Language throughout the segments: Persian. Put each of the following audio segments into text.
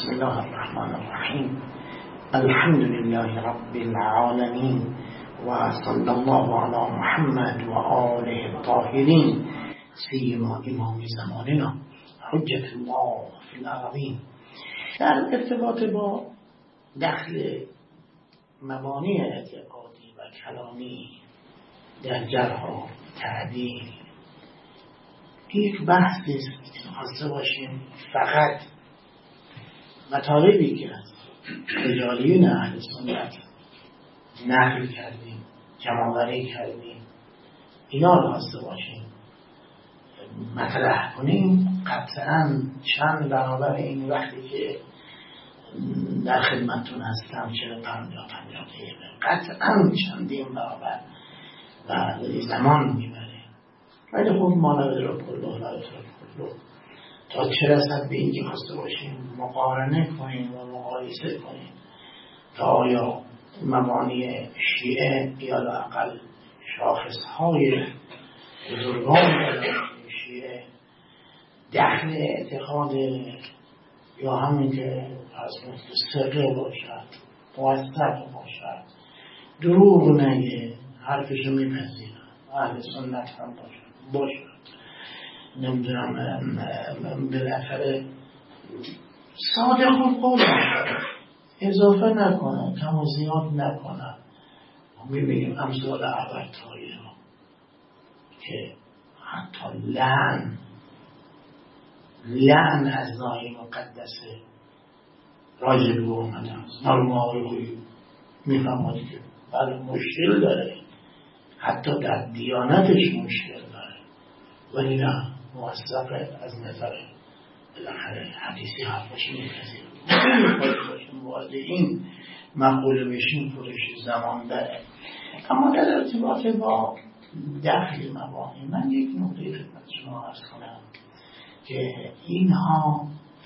بسم الله الرحمن الرحیم. الحمد لله رب العالمین و صلی الله علی محمد و آله الطاهرین سیما امام زماننا حجت الله فی الارضین. در ارتباط با دخل مبانی اعتقادی و کلامی در جرح و تعدیل یک بحثی است که خواسته باشیم فقط مطالبی که از رجالیون اهل سنت نقل کردیم، جمع‌آوری کردیم، اینا رو خواسته باشیم مطرح کنیم. قطعاً چند برابر این وقتی که در خدمتتون هستم 40-50 دقیقه، قطعاً چندین برابر و زمان میبره. ولی خب ما نداره کله لا یترک کله تا چه رسد به این که خواسته باشیم مقارنه کنیم و مقایسه کنیم تا آیا مبانی شیعه یا لااقل شاخصهای بزرگان شیعه دخل اعتقاد یا همین که از سره باشد، موثق باشد، دروغ نگه، حرفشو میپذیرن، اهل سنت هم باشد نمیدونم بالاخره صادق القول اضافه نکنه، کم و زیاد نکنه. میبینیم امثال عبرتایی ها که حتی لعن از ذات مقدسه راجع به اومده است. معلوم آقای میفهمد که بله مشکل داره، حتی در دیانتش مشکل داره، ولی نه موثقه از نظر بالاخره حدیثی حرفش میپذیریم. وارد این مقوله بشیم پرش زمان داره. اما در ارتباط با دخل مبانی من یک نکته خدمت شما عرض کنم که اینها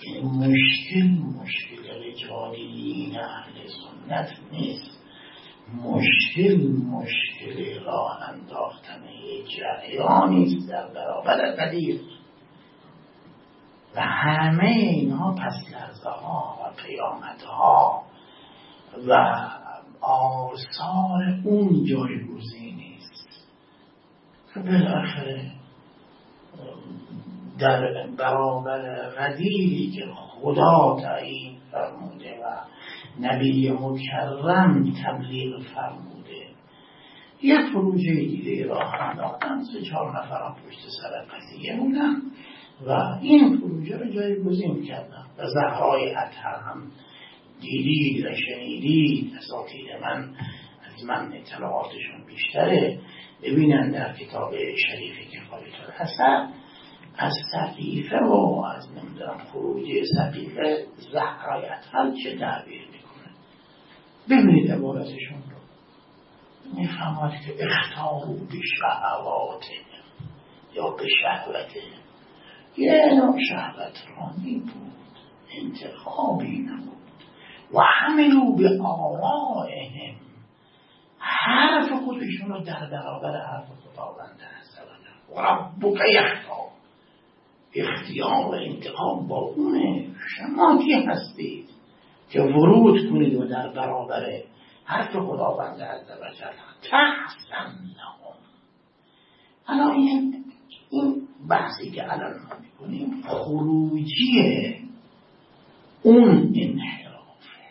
مشکل رجالیین اهل سنت نیست، مشکل راه انداختن جریانی است در برابر قدیر و همه اینها پس لرزه ها و قیامت ها و آثار اون جایگزین نیست که بالاخره در برابر قدیری که خدا تعیین فرموده و نبی مکرم تبلیغ فرموده یک پروژه دیگه راه انداختن، 3-4 نفرم پشت سر قضیه بودن و این پروژه رو جایگزین کردن. و زهرای اطهر هم دیدید و شنیدید، اساتید از من اطلاعاتشون بیشتره، ببینن در کتاب شریف کفایت الحسن از سقیفه و از نمیدونم خروج سقیفه زهرای اطهر چه تعبیر میکنه. ببینید عبارتشون رو، میفهمد که اختارو به شهواته یا به شهوته، یه نوع شهوت رانی بود، انتخابی نبود. و حملو به آرائهم، حرف خودشون رو در برابر حرف خداوند هست و ربک یختار، اختیار و انتخاب با اونه. شما کی هستید که ورود کنید و در برابر حرف خداوند عز و جل تحسن لهم. الان این بحثی که الان ما میکنیم خروجی اون انحرافه،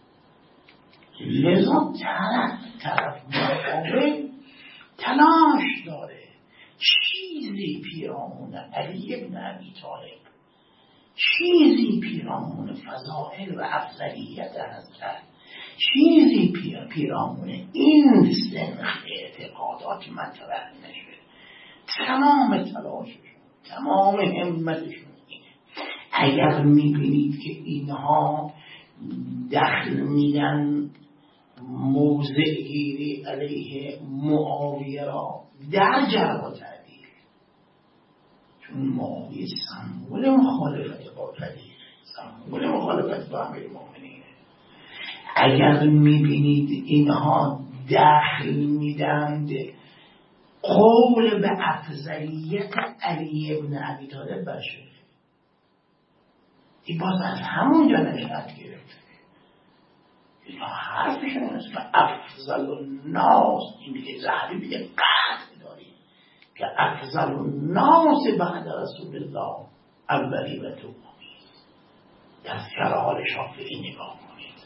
لذا طرف مقابل تلاش داره چیزی پیرامون علی ابن ابی طالب، چیزی پیرامون فضائل و افضلیت حضرت، چیزی پیرامون این سنخ اعتقادات مطرح نشه. تمام تلاششون، تمام همتشون اینه. اگر میبینید که اینها دخل میدن موضع گیری علیه معاویه را در جرح و تعدیل، چون معاویه سمبل مخالفت با قدیر، سمبل مخالفت با امیر المؤمنینه. اگر میبینید اینها دخل میدند قول به افضلیت علی ابن ابی طالب بر شیخ، این باز از همونجا نشأت گرفته. اینا حرفشون است که افضل الناس، این میگه زهری میگه قطع داریم که افضل الناس بعد رسول الله اولی و دومی. در شرح شافعی نگاه کنید.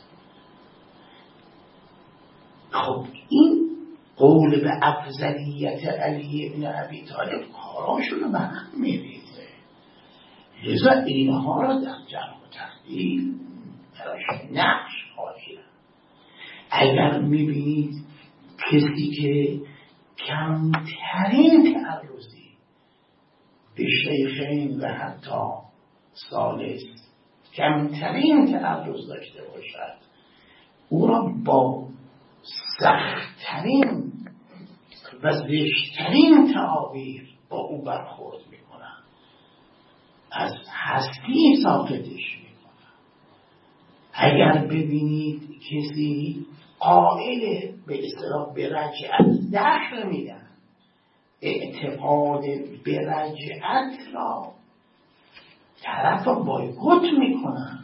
خب این قول به افضلیت علی ابن ابی طالب کاراشون رو به هم میریزه. لذا اینها را در جرح و تعدیل براش نقش حاضرن. اگر میبینید کسی که کمترین تعرضی به شیخین و حتی ثالث کمترین تعرض داشته باشد، او را با سختترین و زشتترین تعابیر با او برخورد میکنن، از هستی ساقطش میکنن. اگر ببینید کسی قائل به اصطلاح به رجعت دخل میدن، اعتقاد به رجعت را طرف را بایکوت میکنن.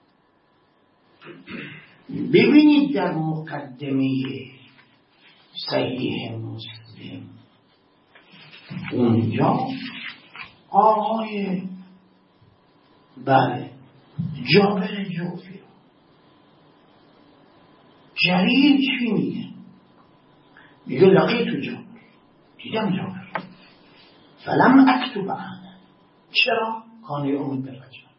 ببینید در مقدمه صحیح مسلم اونجا آقای جابر جوفی جریر چی میگه؟ میگه لقیت جابر، دیدم جابر، فلم اکتب عنه. چرا؟ کان یؤمن بالرجعه.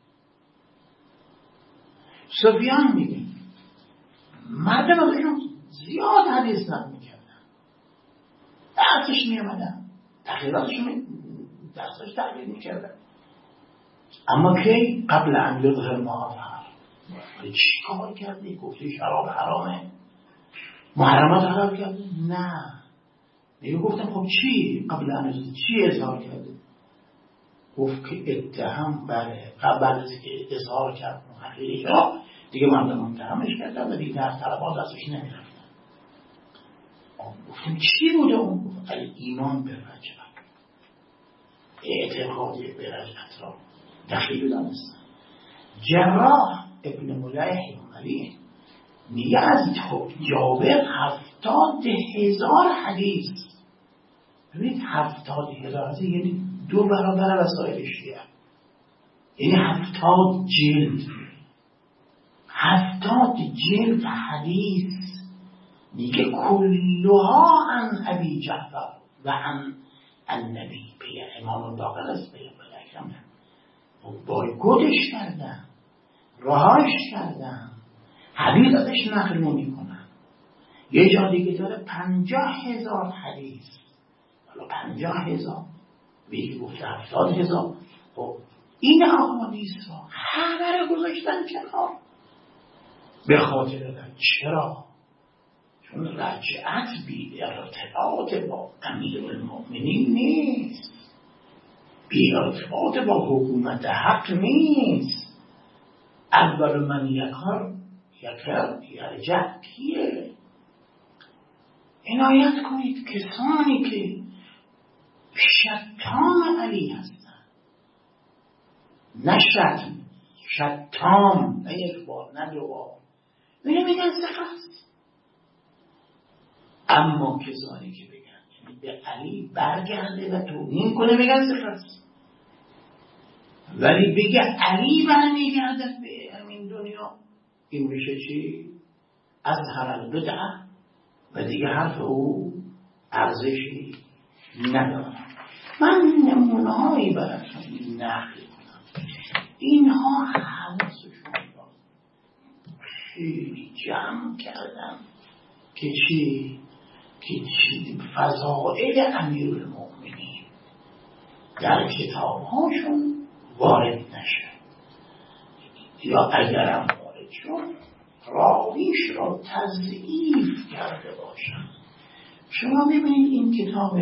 سفیان میگه مردم ازشون زیاد حدیث نقل میکردن، درسش میامدن، تحقیقاتشون درسش تحقیق میکردن، اما کی؟ قبل ان یظهر ما اظهر. چی کار کردی؟ گفتی شراب حرامه، محرمات حلال کردی؟ نه. دیگه گفتم خب چی؟ قبل ان چی اظهار کردی؟ گفت که اتهام قبل از که اظهار کرد محققی را دیگه مردم متهمش کردن و دیگه در طلبات ازش نمیرفتن. گفتم چی بوده اون؟ گفت ایمان به رجعت، اعتقادی به رجعت را دخیل دانستن. جراح ابن ملیح علی میگه از جابر 70,000 حدیث. ببینید 70,000 حدیث یعنی 2 برابر وسائل شیعه، یعنی 70 جلد، 70 جلد حدیث. میگه کلها عن ابی جعفر و عن النبی. به امام باقر است، به اکرم بایکوتش کردن، رهاش کردن، حدیث ازش نقل نمی کنن. یه جا دیگه داره 50,000 حدیث. حالا 50,000 میگه گفته 70,000. خب این احادیث ها همه رو گذاشتن کنار به خاطر رجعت. چرا؟ چون رجعت بی ارتباط با امیرالمؤمنین نیست، بی ارتباط با حکومت حق نیست. اول من یرجع کیه؟ عنایت کنید کسانی که شتام علی هستن، نه شتام، نه یک بار نه 2 بار، میگن ثقه. اما کسانی که بگن به علی برگرده و توهین کنه میگن ثقه، ولی بگه علی برمیگرده به همین دنیا، این میشه چی؟ اظهر البدعه و دیگه حرف او ارزشی نداره. من نمونه هایی براتون نقل کنم. اینها حواسشون را خیلی جمع کردن که چی؟ که فضائل امیرالمؤمنین در کتابهاشون وارد نشه، یا اگرم وارد شد راویش را تضعیف کرده باشن. شما ببینید این کتاب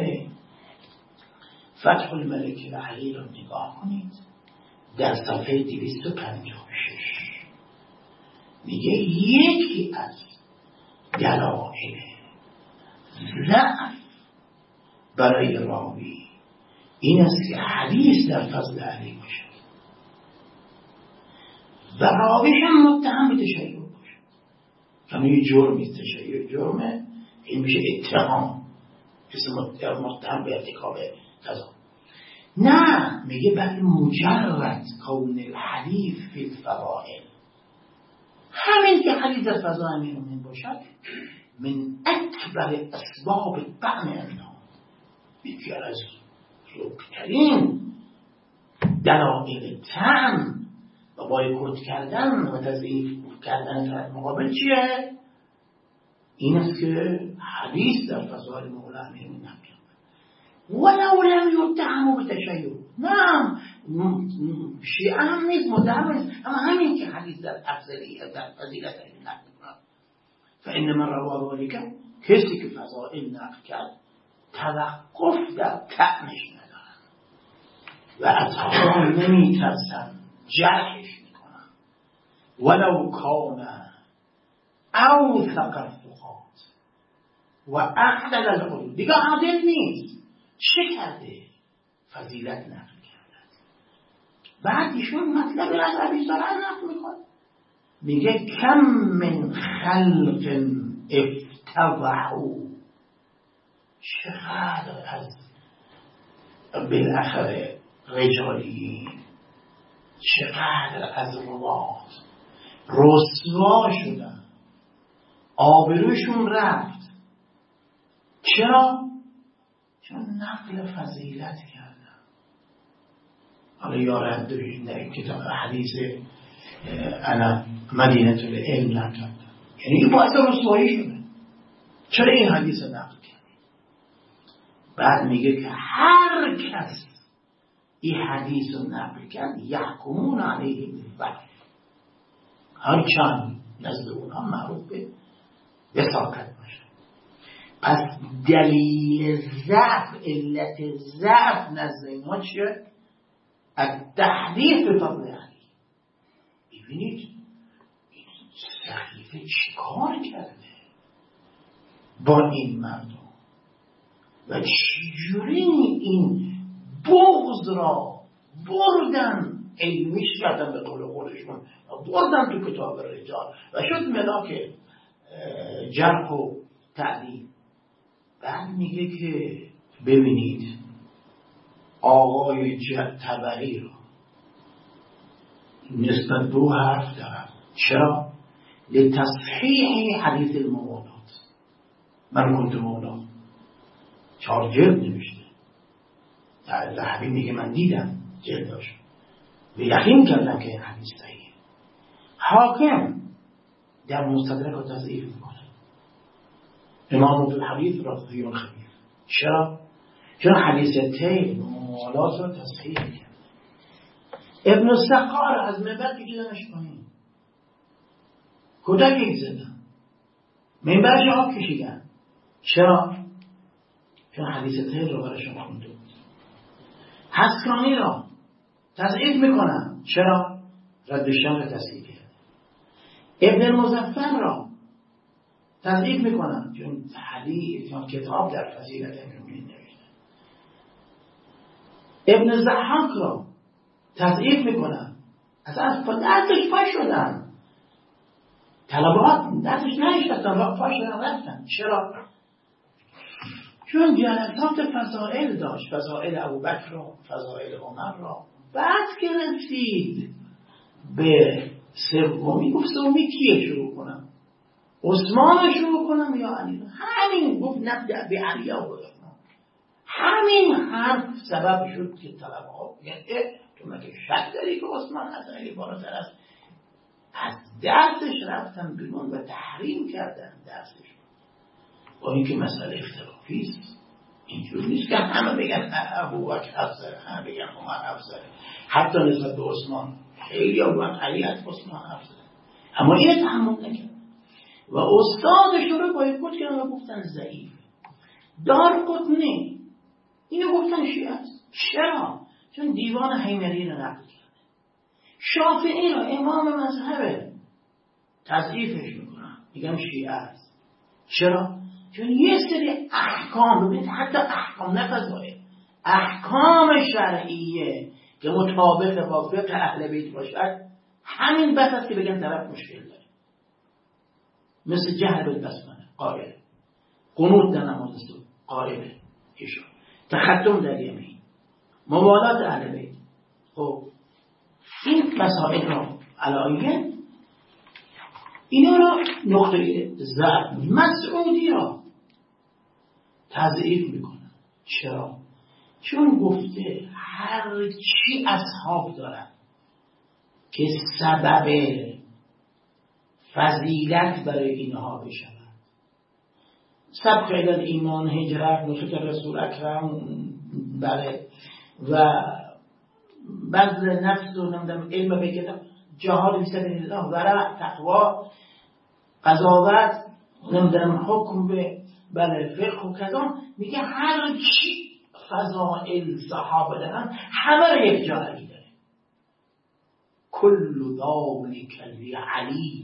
فتح الملک علی را نگاه کنید، در صفحه 256 میگه یکی از دلایل ضعف برای راوی این است که حدیث در فضل علی باشد. و راویش هم متهم به تشیع باشه. یعنی یه جرمی تشیع جرمه، این میشه اتهام، اسم متهم به ارتکاب قضا. نه، میگه بل مجرد کون الحدیث فی الفضائل، همین که حدیث از فضائل امیرالمومنین باشد من اکبر اسباب طعن انها، یکی از رکترین دلایل طعن و بایکوت کردن و تضعیف کردن طرف مقابل چیه؟ این است که حدیث در فضائل مولا امیرالمومنین نقل ولو لم یتهموا بالتشیع. نه، شیعه هم نیست، متهم نیست، اما همین که حدیث در افضلیت در فضیلت نقل کنند، فإن من رواه ذلك، کسی که فضائل نقل کرد توقف در طعنش ندارن و اصحاب نمی ترسن جرحش میکنن، ولو کان اوثق الثقات و اعدل الحدود. دیگه عادل نیست، چه کرده؟ فضیلت نقل کرده. بعد ایشون مطلب از ابی زرع نقل میکنه، میگه کم من خلق افتضحوا، چقدر از بالاخره رجالیین، چقدر از روات رسوا شدن، آبروشون رفت. چرا؟ چون نقل فضیلت کردن. حالا یارد در کتاب حدیث انا مدینه العلم نقل کردن، یعنی این باعث رسوایی شده. چرا این حدیث نقل کردن؟ بعد میگه که هر کس این حدیث رو نقل کرد یحکمون علیه بالضعف، هر چند نزد اونها معروف به وثاقت باشه. پس دلیل ضعف، علت ضعف نزد ما چیه؟ التحدیث به فضل علی. ببینید این صحیفه چیکار کرده با این مردم و چجوری این بغض را بردن، علمیش کردن به قول خودشون، بردن تو کتاب رجال و شد ملاک جرح و تعدیل. بعد میگه که ببینید آقای طبری رو نسبت دو حرف دارم. چرا؟ لتصحیح حدیث الموالات. من کنت مولا 4 جلد نوشته، ذهبی میگه من دیدم جلداش و یقین کردم که این حدیث صحیحه. حاکم در مستدرک رو تضعیف میکنه، امام الحدیث را ضعیف خبیر. چرا؟ چون حدیث تیل موالات رو تصحیح کرد. ابن السقار از منبر کشیدنش پایین، کودک زدن، منبرش آب کشیدن. چرا؟ چون حدیث تیل رو براشون خونده بود. حسکانی را تضعیف میکنن. چرا؟ رد شمس تصحیح کرد. ابن المظفر را تضعیف میکنن چون حدیث یا کتاب در فضیلت امیرالمومنین نوشته. ابن ضحاک را تضعیف میکنن، اصلا دستش پاش شدن، طلبات دستش نشستن را پاش شدن رفتن. چرا؟ چون جلسات فضائل داشت، فضائل ابوبکر را، فضائل عمر را. بعد که رسید به سومی، گفت سومی کیه شروع کنم؟ عثمان شروع کنم یا علی؟ همین گفت نبدأ به علی و عثمان. همین حرف سبب شد که طلبه ها بگن تو مگه شک داری که عثمان از علی بالاتر است؟ از درسش رفتن بیرون و تحریم کردن درسش. با اینکه مسئله اختلافی است، اینجور نیست که همه بگن ابوبکر افضل، همه بگن عمر افضل، حتی نسبت به عثمان خیلی ها بگن علی از عثمان افضل، اما این تحمل نکرد و استادش رو بایکوت کردن و گفتن ضعیف. دارقطنی اینو گفتن شیعه است. چرا؟ چون دیوان حیمری رو نقل کرده. شافعی رو امام مذهبه تضعیفش میکنن، میگن شیعه است. چرا؟ چون یه سری احکام رو ببینید، حتی احکام نه فضائل، احکام شرعیه که مطابق با فقه اهل بیت باشد همین بس است که بگن طرف مشکل داره. مثل جهل بالبسمله قائل، قنوت در نماز صبح قائل، ایشون تختم در یمین، موالات اهل بیت. خب این مسائل را علایه اینا را نقطه ضعف مسعودی را تضعیف میکنن. چرا؟ چون گفته هر چی اصحاب دارن که سبب فضیلت برای اینها بشود، سبق الى ایمان، هجرت، نصرت رسول اکرم، بله، و بذل نفس و نمیدونم علم بگیرم، جهاد فی سبیل الله، ورع، تقوا، قضاوت، نمیدونم حکم به بله فقه و کذا. میگه هر چی فضائل صحابه دارن همه رو یک جا علی داره. کل ذالک لعلی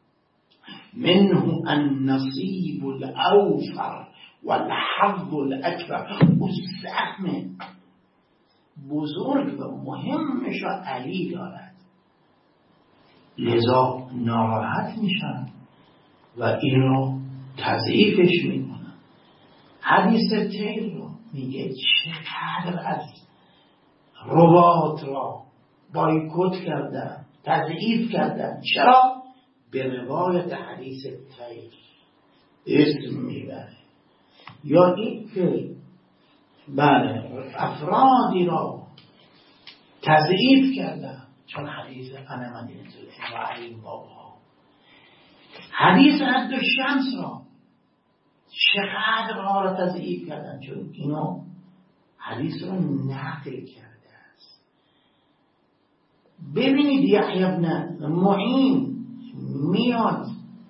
منه النصیب الاوفر والحظ الاکبر. الزحم بزرگ و مهمش را علی دارد، لذا ناراحت میشن و این رو تضعیفش میکنن. حدیث تیر رو میگه چقدر از روات را بایکوت کردن، تضعیف کردن. چرا؟ به روایت حدیث تیر اسم میبره، یا این که بله افرادی را تضعیف کردن، چون حدیث انا مدینه و علی بابا، حدیث حد الشمس را چقدر ها را تضعیف کردن، چون اینا حدیث را نقل کرده است. ببینید یحیی بن معین میاد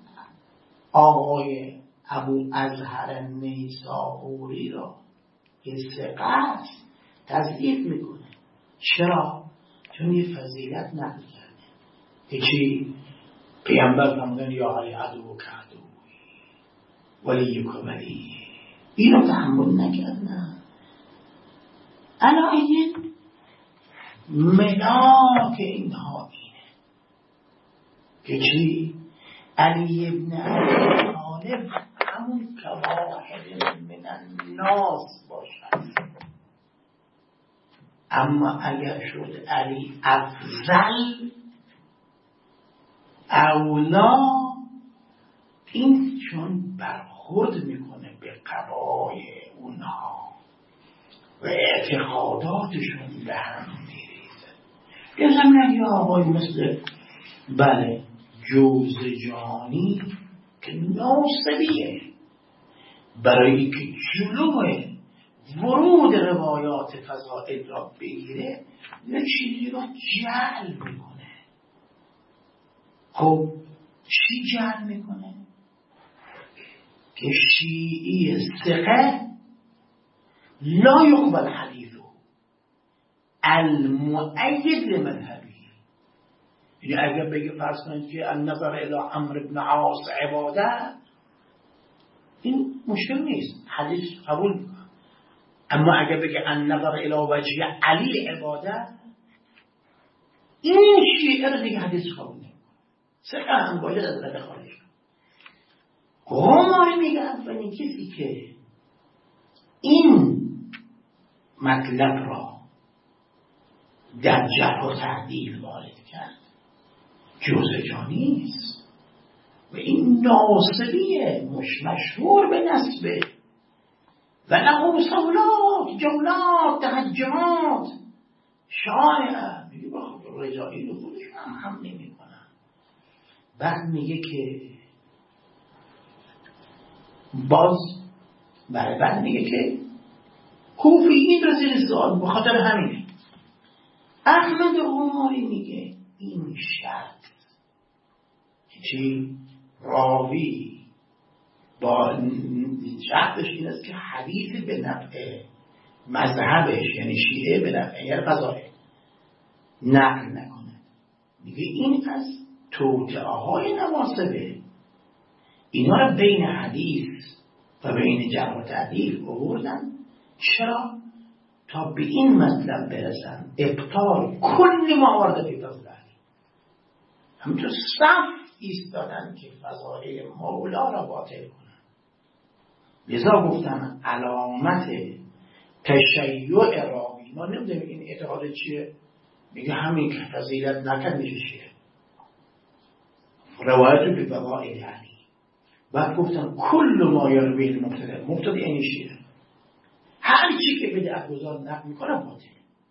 آقای ابو ازهر نیسابوری را که ثقه تضعیف میکنه. چرا؟ چون یه فضیلت نقل کرده که چی؟ پیامبر فرمودن یا علی عدو و کعدو ولی و ولی، اینو تحمل نکردن. علایه ملاک اینها اینه که چی؟ علی ابن ابی طالب همون که واحد من الناس باشد، اما اگر شد علی افضل اولا، این چون برخورد میکنه به قبای اونها و اعتقاداتشون به هم میریزه. یه زمین یه آقای مثل بله جوزجانی که ناصبیه، برای که جلوه ورود روایات فضائل را بگیره یه چیزی را جعل میکنه. خب چی جعل میکنه؟ که شیعی ثقه لا یقبل حدیثه المؤید لمذهبی. یعنی اگر بگه فرض کنید که النظر الی عمرو بن عاص عباده، این مشکل نیست، حدیث قبول میکنه. اما اگر بگه النظر الی وجه علی عباده، این شیعه رو دیگه حدیث قبول نمیکنه. ثقه هم باید از رده خارج کنه. قماری میگه اولین کسی که این مطلب را در جرح و تعدیل وارد کرد جوزجانی است و این ناصریه مشهور به نسبه و له صولات جولات تهجمات شایعه. میگه با رجالی رو خودش هم نمی کنن. بعد میگه که باز بعد میگه که کوفیین را زیر سوال بخاطر همینه. احمد عماری میگه این شرط چی؟ راوی با شرطش این است که حدیث به نفع مذهبش یعنی شیعه به نفع یعنی فضائل نقل نکنه. میگه این از توطئه های نواسبه، اینا رو بین حدیث و بین جرح و تعدیل آوردن. چرا؟ تا به این مطلب برسن ابطال کل ما ورد فی فضل علی. همینطور صف ایستادن که فضائل مولا را باطل کنن. لذا گفتم علامت تشیع راوی، ما نمیدونیم این اعتقاد چیه، میگه همین که فضیلت نکرد میشه شیعه، روایت به فضائل علی. بعد گفتم کل ما یروی المبتدع این شیعه، هر چی که بدعت گذار نقل میکنه باطل،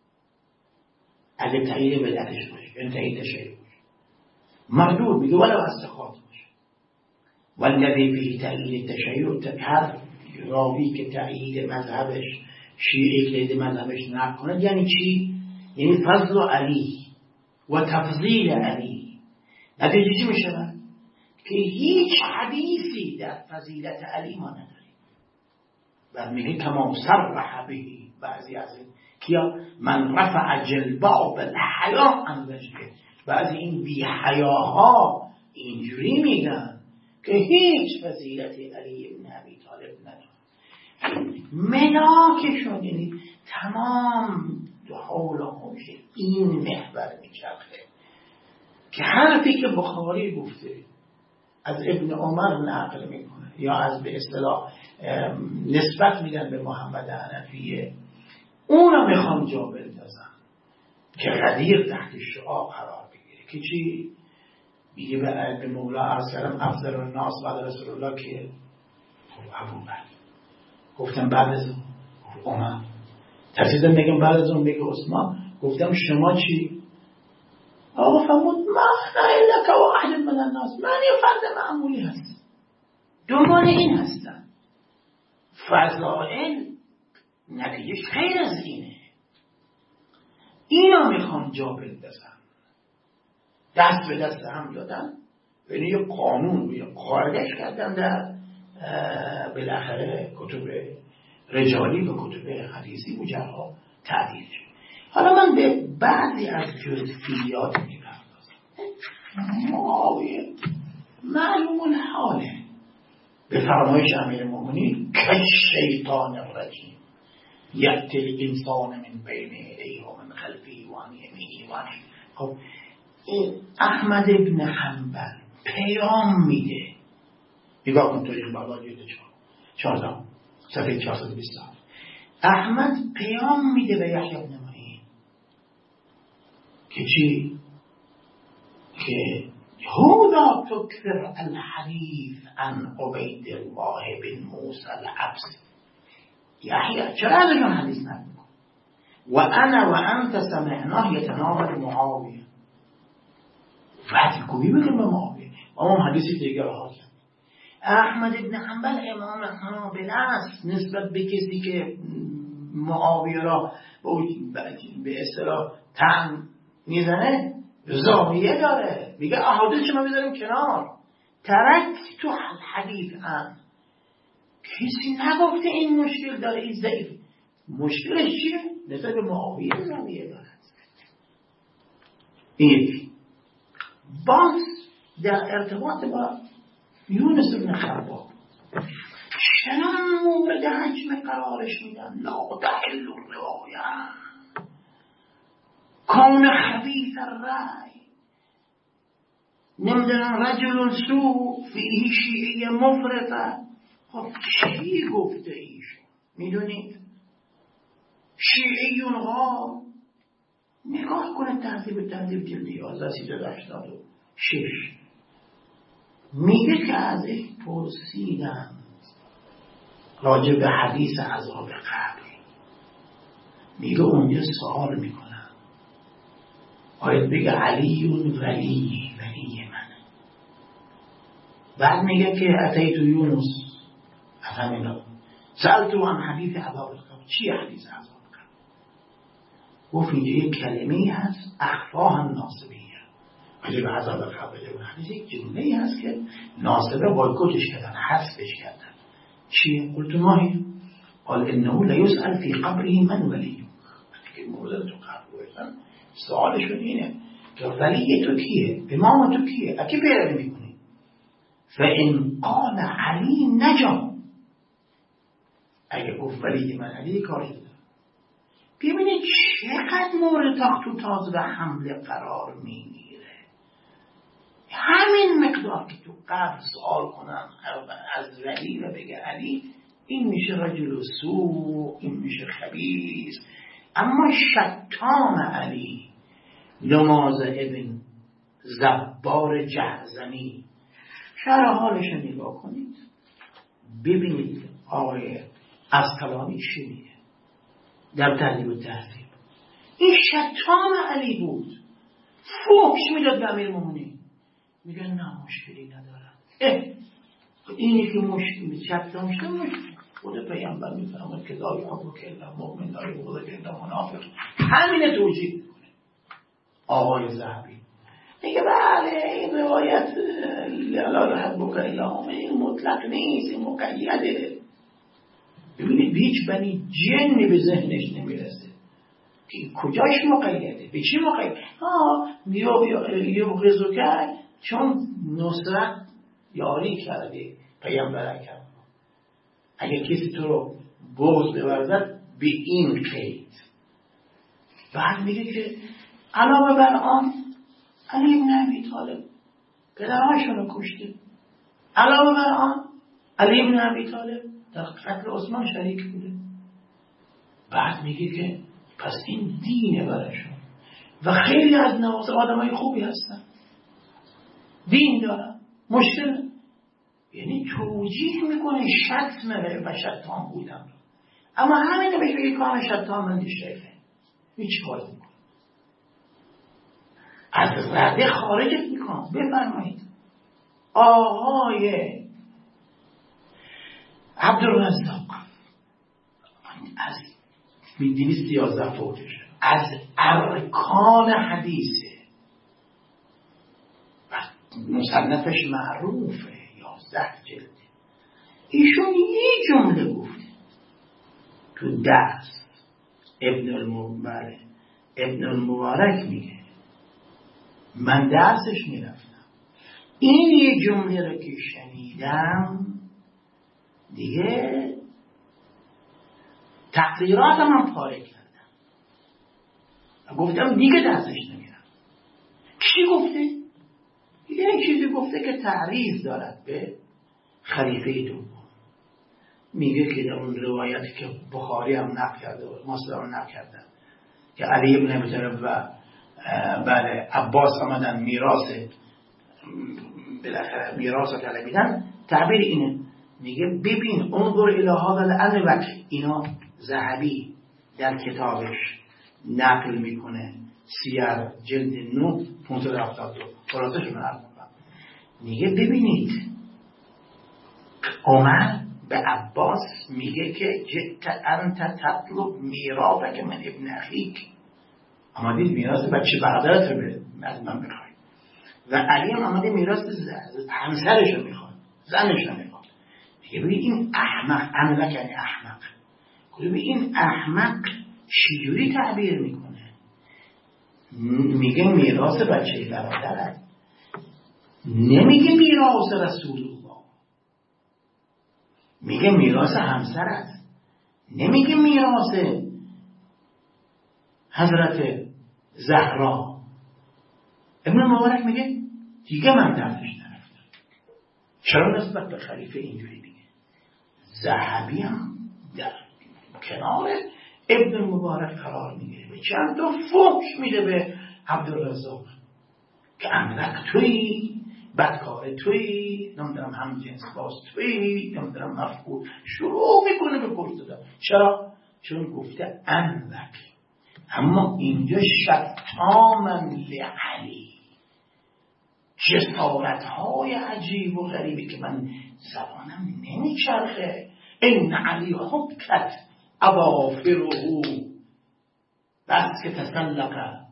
اگه تایید بدعتش باشه یعنی تایید تشیع باشه مردود، میگه ولو استخاط باشه. والذی فیه تایید تشیع، هر راوی که تایید مذهبش شیعه که مذهبش نقل کنه یعنی چی؟ یعنی فضل علی و تفضیل علی. نتیجه چی میشه؟ که هیچ حدیثی در فضیلت علی ما نداریم. و میگه کما صرح به بعضی از این کیا من رفع جلباب الحیا عن وجهه، بعضی این بی حیاها اینجوری میگن که هیچ فضیلت علی ابن ابی طالب نداره. ملاکشون یعنی تمام دو حول و حوش این محور میچرخه که حرفی که بخاری گفته از ابن عمر نقل میکنه یا از به اصطلاح نسبت میدن به محمد حنفیه، اونو میخوام جا بندازم که غدیر تحت شعاع قرار بگیره که چی؟ میگه به مولا عرض کردم افضل الناس بعد رسول الله که ابو بکر، گفتم بعد از اون عمر، ترسیدم میگم بعد از اون میگه عثمان، گفتم شما چی؟ آقا فرمود ما الا که واحد من الناس، من یه فرد معمولی هستم، دنبال این هستم. فضائل نتیجه خیر از اینه، اینا میخوام جا بندازم. دست به دست هم دادن، یعنی یه قانون و یه قاعده‌اش کردن در بالاخره کتب رجالی و کتب حدیثی و جرها تعدیل شد. حالا من به بعضی از جزئیات میپردازم. معاویه معلوم الحاله به فرمایش امیرالمومنین که شیطان الرجیم یأتی الانسان من بین یدیه و من خلفه و عن یمینه و عن. خب این احمد ابن حنبل پیام میده، نگاه کن تاریخ بغداد جلد 14 صفحه 427. احمد پیام میده به یحیی بن معین که چی؟ که هودا تکثر الحدیث عن عبید الله بن موسی العبسی. یحیی چرا ازشون حدیث نمیکنه؟ و انا و انت سمعناه یتناول معاویه، وقتی کوبی بگم به معاویه اما حدیثی دیگر ها کرد. احمد ابن حنبل امام حنابلة است، نسبت به کسی که معاویه را به اصطلاح طعن میزنه زاویه داره، میگه احادیث شما بذاریم کنار، ترک تو حدیث عن. کسی نگفته این مشکل داره، این ضعیف. مشکلش چیه؟ نسبت به معاویه زاویه داره. این باز در ارتباط با یونس بن خباب چنان مورد حجم قرارش میدن، لا تحل الرواية کون خبیث الرأی، نمیدونم رجل سو فیه شیعی مفرطه. خب چی گفته ایشون؟ میدونید شیعی غار، نگاه کنه تهذیب جلد 11 386 میگه که ازش پرسیدن راجع به حدیث عذاب قبر، میگه اونجا سوال میکنن باید بگه علی ولی من. بعد میگه که اتیت یونس افهمینا سألتو عن حدیث عذاب قبر. چی حدیث عذاب قبر؟ گفت اینجا یک کلمه هست اخفاها ناصبیه راجع به عذاب قبر، حدیث یک جمله هست که ناصبه بایکوتش کردن، حذفش کردن. چیه؟ قلت ماهی؟ قال انه لا يسأل في قبره من ولی. که مورد تو قبر بودن سوالشون اینه که ولی تو کیه؟ امام تو کیه؟ اکی پیروی میکنی؟ فان قال علی نجا، اگه گفت ولی من علی کاری دارم. ببینید چقدر مورد تخت و تاز و حمله قرار میگیره. همین مقدار که تو قبر سوال کنن از ولی و بگه علی این میشه رجل سوء، این میشه خبیث، اما شتام علی لماز ابن زبار جهزمی شرح حالش رو نگاه کنید ببینید آقای اسقلانی چی میگه در تهذیب و تهذیب. این شتام علی بود، فوکش میداد به امیرالمومنین. میگن نه مشکلی ندارم. اینی که مشکلی شتام شده مشکلی خود پیامبر میفرماید که لا یحبک الا مؤمن لا یبغضک الا منافق. همینه توجیه میکنه آقای ذهبی. میگه بله این روایت لا یحبک الا مؤمن این مطلق نیست، این مقیده. ببینید هیچ بنی جنی به ذهنش نمیرسه که کجاش مقیده، به چی مقیده؟ یبغضک کرد چون نصرت یاری کرده پیامبر اکرم. اگه کسی تو رو بغض بورزد به این قید. بعد میگه که علاوه بر آن علی بن ابی طالب پدرهاشون رو کشته، علاوه بر آن علی بن ابی طالب در قتل عثمان شریک بوده. بعد میگه که پس این دینه برایشون و خیلی از نواز آدمای خوبی هستن، دین دارن، مشکل. یعنی توجیه میکنه شتم و شتام بودن، اما همینه بهش بگه کام شتام من شریفه هیچ کاری میکنه، از رده خارجت میکنم. بفرمایید آقای عبدالرزاق از 213 فوتش از ارکان حدیثه و مصنفش معروفه 11 جلده. ایشون یه جمله گفته تو درس ابن المبارک میگه من درسش میرفتم، این یه جمله رو که شنیدم دیگه تقریرات من پاره کردم، گفتم دیگه درسش نمیرم. کی گفته؟ یه چیزی گفته که تعریض دارد به خلیفه دوم. میگه که در اون روایتی که بخاری هم نقل کرده و مسلم هم نقل کرده که علی بن ابی طالب و بله عباس آمدن بالاخره میراث رو طلبیدن، تعبیر اینه، میگه ببین انظر الی هذا الانوک. اینا ذهبی در کتابش نقل میکنه سیر جلد 9 572 خلاصه شما نقل میکنم. میگه ببینید عمر به عباس میگه که جئت انت تطلب میراثک من ابن اخیک، آمدید میراث بچه برادرت رو از من بخوای. و علی هم آمده میراث همسرش رو میخواد، زنش رو میخواد. میگه ببین این احمق، انوک یعنی احمق، ببین این احمق چجوری تعبیر میکنه؟ میگه میراث بچه برادرت، نمیگه میراث رسول الله، میگه میراث همسرت، نمیگه میراث حضرت زهرا. ابن مبارک میگه دیگه من دردش نرفتم. چرا نسبت به خلیفه اینجوری میگه؟ ذهبی هم در کنار ابن مبارک قرار میگیره و چند تا فحش میده به عبدالرزاق که املک توی، بدکار توی، نمیدونم هم جنس باز توی، نمیدونم مفعول، شروع میکنه به گفت دادن. چرا؟ چون گفته املک. اما اینجا شتامن لعلی، جسارت‌های عجیب و غریبی که من زبانم نمیچرخه. این علی حبکت اوافره، بس که تسلق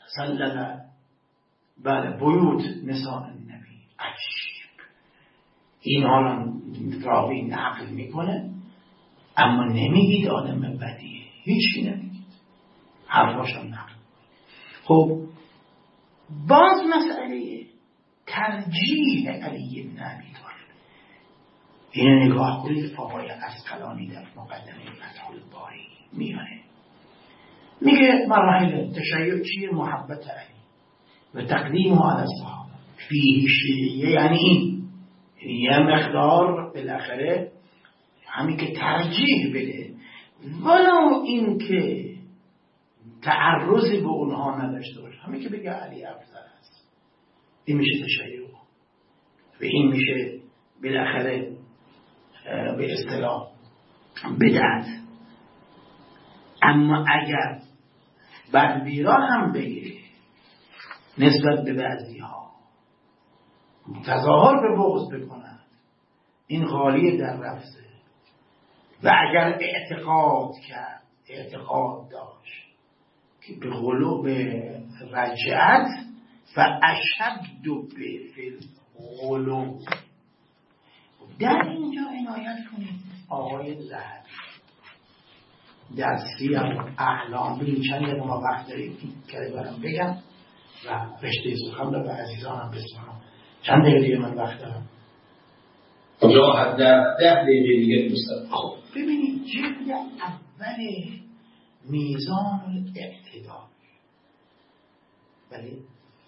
بله بیوت نساء النبی. عجیب. اینا رو راوی نقل میکنه اما نمیگید آدم بدیه، هیچی نمیگید، حرفاشم نقل. خب باز مسئله ترجیح علی بن ابی طالب، اینو نگاه کنید آقای اسقلانی در مقدمه فتح الباری میاره، میگه مراحل تشیع چیه؟ محبت علی و تقدیم علی الصحابه. فیه شیعیه یعنی این، یه مقدار بالاخره همین که ترجیح بده ولو این که تعرضی به اونها نداشته باشه، همین که بگه علی افضل است، این میشه تشیع و این میشه بالاخره به اصطلاح بدعت. اما اگر بدبیرا هم بگه نسبت به بعضی ها تظاهر به بغض بکنند، این غالیه در لفظه. و اگر اعتقاد داشت که به غلو به رجعت و اشد به غلو، در اینجا عنایت کنید آقای ذهبی در سیر اعلام این چند دقیقه ما وقت داریم که برم بگم و رشته سخن رو به عزیزانم بسپارم. چند دقیقه دیگه من وقت دارم. کجا حد 10 دقیقه دیگه دوست. خب ببینید جلد اول میزان الاعتدال، بله،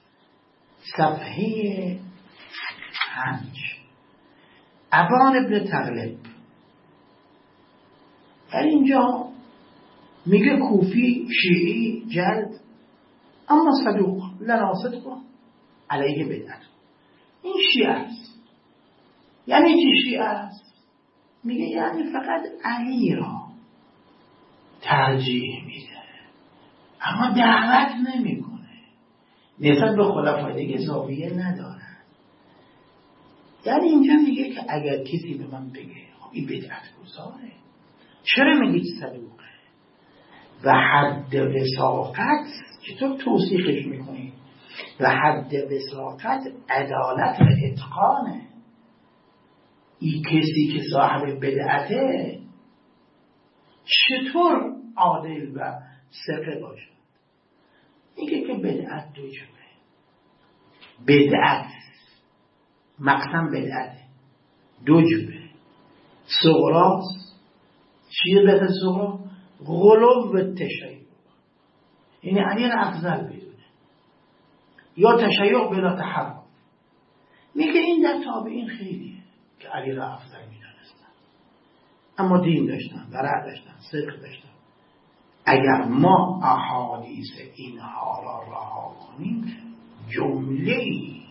صفحه 5 ابان ابن تغلب. در اینجا میگه کوفی شیعی جلد اما صدوق لناصد کن علیه بدعت. این شیعه است. یعنی چی شیعه است؟ میگه یعنی فقط علی را ترجیح میده اما دعوت نمیکنه، نسبت به خلفای دیگه زاویه نداره. یعنی اینجا میگه که اگر کسی به من بگه خب این بدعت گذاره، چرا میگید صدوقه؟ و حد وثاقت چطور توصیفش میکنید؟ و حد وثاقت عدالت و اتقانه. این کسی که صاحب بدعته چطور عادل و ثقه باشد؟ میگه که بدعت دو جوره. بدعت مقسم بدعت دو جوره. صغراست. چیه بدعت صغرا؟ غلو و تشیع، یعنی علی را افضل بدونه، یا تشیع بلا تحرف. میگه این در تابعین خیلیه که علی را افضل میدونستن، اما دین داشتن، ورع داشتن، صدق داشتن. اگر ما احادیث اینها را رها کنیم، جمله‌ای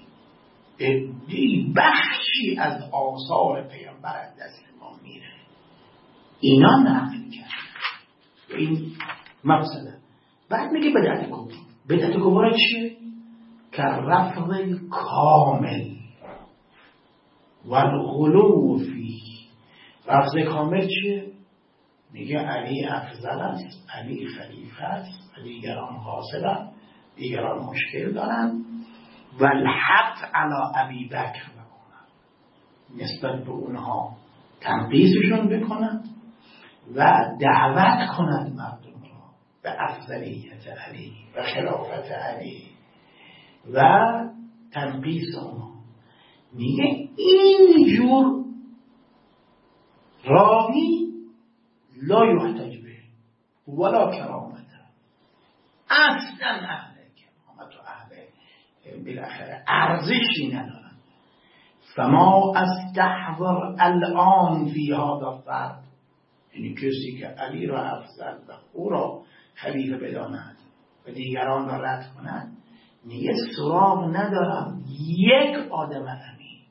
بخشی از آثار پیامبر از دست ما میره. اینا نقل کرد این مقصده. بعد میگه بدعت کبرا. بدعت کبرا چیه؟ که رفض کامل و الغلو فی. رفض کامل چیه؟ میگه علی افضل است، علی خلیفه است، دیگران غاصبند، دیگران مشکل دارن. و الحق علی ابی بکر بکنن، نسبت به اونها تنقیصشون بکنن و دعوت کنند مردم را به افضلیت علی و خلافت علی و تنقیص اونها. میگه اینجور راوی لا یحتج به ولا کرامت، اصلا اهل کرامت و اهل بالاخره ارزشی ندارن. فما استحضر الان فی هذا الفرد، یعنی کسی که علی را افضل و او را خلیفه بداند و دیگران را رد کند، میگه سراغ ندارم یک آدم امین،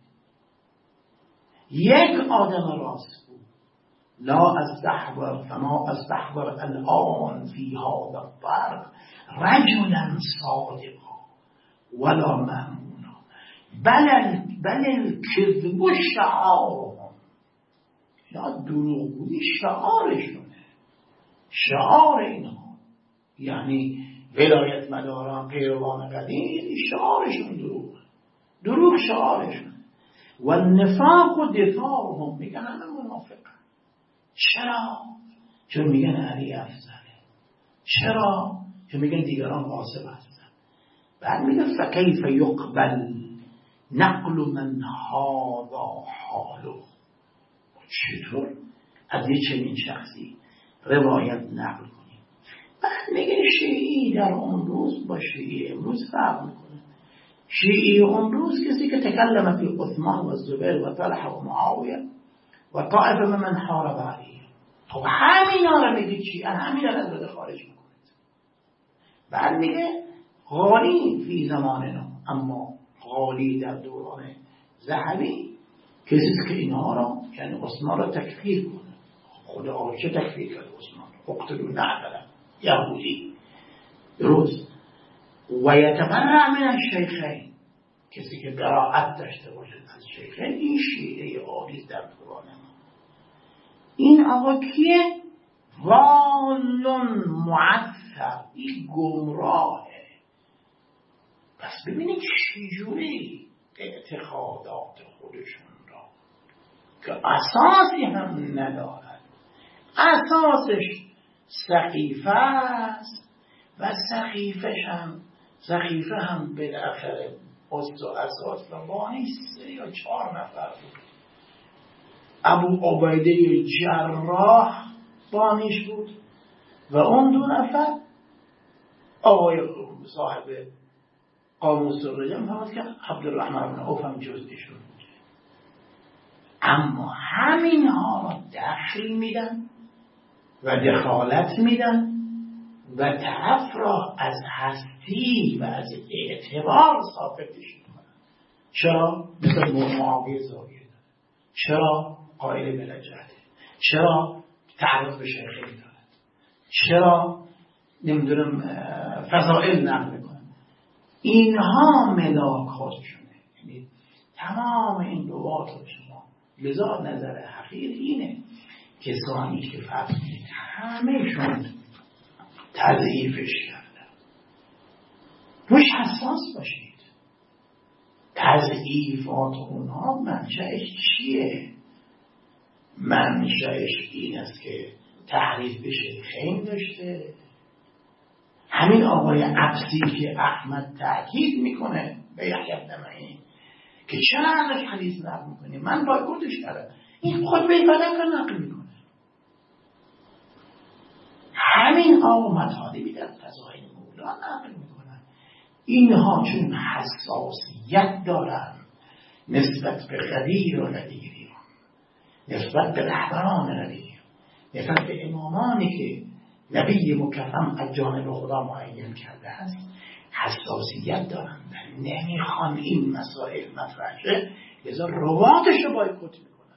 یک آدم راست بود. لا استحضر فما استحضر الان فی هذا الفرد رجلا صادقا ولا مأمونا بل الكذب شعارهم. یا دروغگویی شعارشونه، شعار اینها، یعنی ولایت مداران پیروان قدیم شعارشون دروغ شعارشون. و نفاق و دفاعهم، میگن همه منافق. چرا؟ چون میگن علی افضله. چرا؟ چون میگن دیگران غاصب هستن. بعد میگن فکیف یقبل نقل من هذا حاله، چطور از یه چنین شخصی روایت نقل کنیم؟ بعد میگن شیعی در اون روز با شیعی امروز فرق میکنه. شیعی اون روز کسی که تکلم فی عثمان و زبیر و طلحه و معاویه و طائفه من حارب علیه. خب همینا رو میگه چی؟ همینا رو از بده خارج میکنه. بعد میگه غالی فی زماننا، اما غالی در دوران ذهبی کسی که اینها را یعنی عثمان را تکفیر کنه. خدا چه تکفیر کرد عثمان؟ اقتلوا نعبلا یهودی. درست. و یتبرع من الشیخین، کسی که براءت داشته باشد از شیخین، این شیعه عالی در دوران ما. این آقا کیه؟ ضالٌ معثر، این گمراهه. پس ببینید چجوری اعتقادات خودشون را که اساسی هم ندارد، اساسش سقیفه است و سقیفه هم بالاخره اساس و بانی 3 یا 4 نفر بود. ابو عبیده جراح بانیش بود و اون 2 نفر آقای صاحب قاموس الرجال فهمد که عبدالرحمن بن عوف هم جزءشون بود. اما همین ها را دخل میدن و دخالت میدن و طرف را از هستی و از اعتبار ثابتش میکنن. چرا؟ مثل معاویه زاویه داره. چرا؟ قائل بلجهته. چرا؟ تعرض به شیخی دارد. چرا؟ نمیدونم فضائل نقل میکنن. اینها ملاکاتشونه. یعنی تمام این روات رو شما لذا نظر حقیر اینه کسانی که فرمید همهشون تضعیفش کردن. روش حساس باشید. تضعیفات اونها منشأش چیه؟ منشأش این است که تحریف به شیخین داشته. همین آقای عبسی که احمد تأکید میکنه به یحیی بن معین که چرا ازش حدیث نقل میکنی؟ من بایکوتش کردم. این خود به بدن رو نقل میکنه. همین آقا مطالبی در فضائل مولا نقل میکنن. اینها چون حساسیت دارن نسبت به غدیر و ندیری، نسبت به رهبران ندیر، نسبت به امامانی که نبی مکرم از جانب خدا معین کرده است، حساسیت دارن و نمیخوان این مسائل مطرح شه، لذا رواتش رو بایکوت میکنن.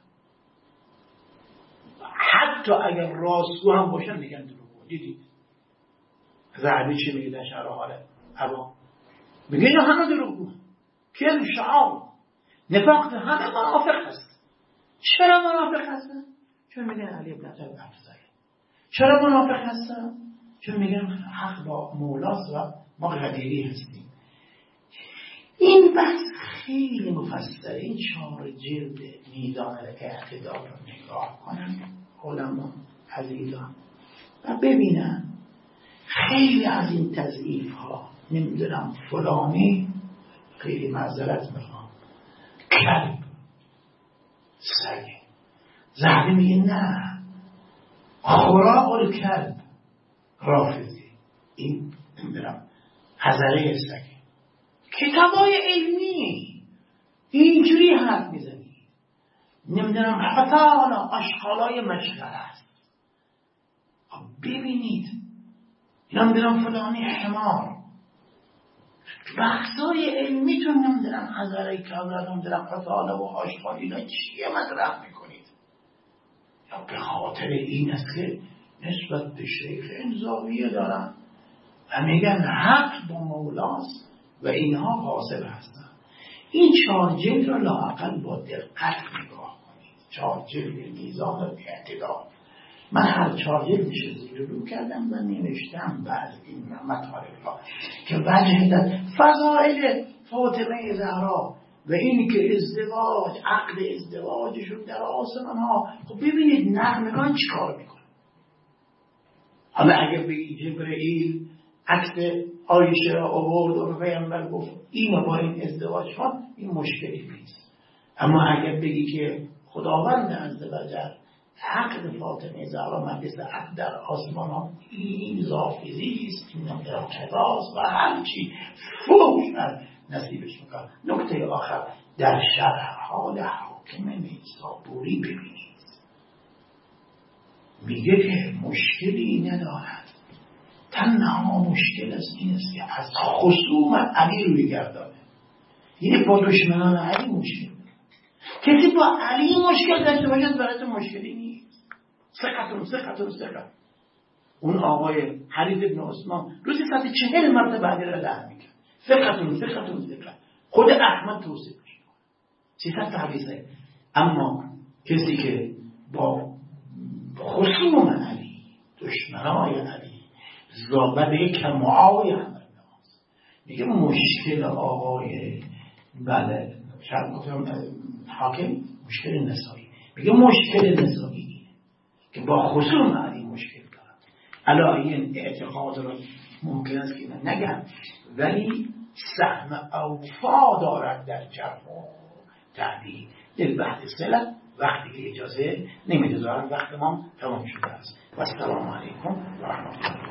حتی اگر راستگو هم باشن میگن دروغ. دیدید ذهبی چی میگه در شرح حال هوا؟ میگه اینا همه دروغگو، کل شعار نفاق همه منافق هست. چرا منافق هستن؟ چون میگن علی بن ابی افضل. چرا منافق هستن؟ چون میگن حق با مولاست و ما غدیری هستیم. این بحث خیلی مفصله. این 4 جلد میزان اعتدال رو نگاه کنن علما عزیزان و ببینن خیلی از این تضعیف ها، نمیدونم فلانی، خیلی معذرت میخوام، کلب، سگه. ذهبی میگه نه، خوراق الکلب رافضی، این نمیدونم حضره سگه. کتابای علمی اینجوری حرف میزنی. نمیدونم حتانا اشغالای مشغله است. ببینید نمیدونم فلانی حمار، بحثای علمیتون نمیدونم حضره کذا، نمیدونم حتانا و اشغال، اینا چیه مطرح میکنید؟ یا به خاطر این است که نسبت به شیخ زاویه دارن و میگن حق با مولاست و اینها غاصب هستن. این 4 جلد رو لااقل با دقت نگاه کنید. 4 جلد میزان اعتدال. من هر 4 جلدش زیر رو کردم و نوشتم بعض این مطالب را که وجه در فضائل فاطمه زهرا و این که ازدواج، عقد ازدواجشون در آسمان ها. خب ببینید نغمگان چی کار میکنه. حالا اگر بگی جبرئیل عکس عایشه را آورد و پیامبر گفت اینو با این ازدواج کن، این مشکلی نیست. اما اگر بگی که خداوند عزوجل عقد فاطمه زهرا مجلس عقد در آسمان ها این ظافیزی است، این نمیدونم کذاست و همچی فوش نصیبش میکنه. نکته آخر در شرح حال حاکم نیسابوری ببینید، میگه که مشکلی ندارد، تنها مشکل از این است که از خصوم علی روی گردانه، یعنی با دشمنان علی مشکل. کسی با علی مشکل داشته باشد برای مشکلی نیست. ثقت. اون آقای حریث ابن عثمان روزی 140 مرتبه علی را لعن میکرد. ثقت. خود احمد توصیف میکنه 300 حدیثه. اما کسی که با خصوم علی، دشمنای علی، زابده کمعای همرناس، میگه مشکل آقای بله شاید گفتم حاکم مشکل نسایی، میگه مشکل نسایی که با خصوم علی مشکل دارد. علا این اعتقاد رو ممکن است که من نگم، ولی سهم اوفا دارد در جرح و تعدیل. در بحث صلت وقتی که اجازه نمیده دارم، وقت ما تمام شده است. و السلام علیکم و رحمت الله.